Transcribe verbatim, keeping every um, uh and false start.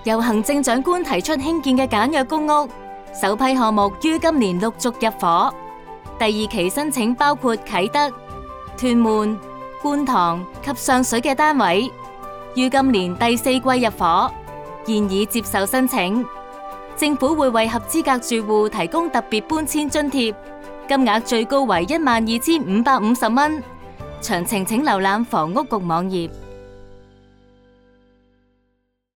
由行政長官提出興建嘅簡約公屋，首批項目於今年陸續入伙。第二期申請包括啟德、屯門、觀塘及上水嘅單位，於今年第四季入伙，現已接受申請。政府會為合資格住戶提供特別搬遷津貼，金額最高為一萬二千五百五十蚊。詳情請瀏覽房屋局網頁。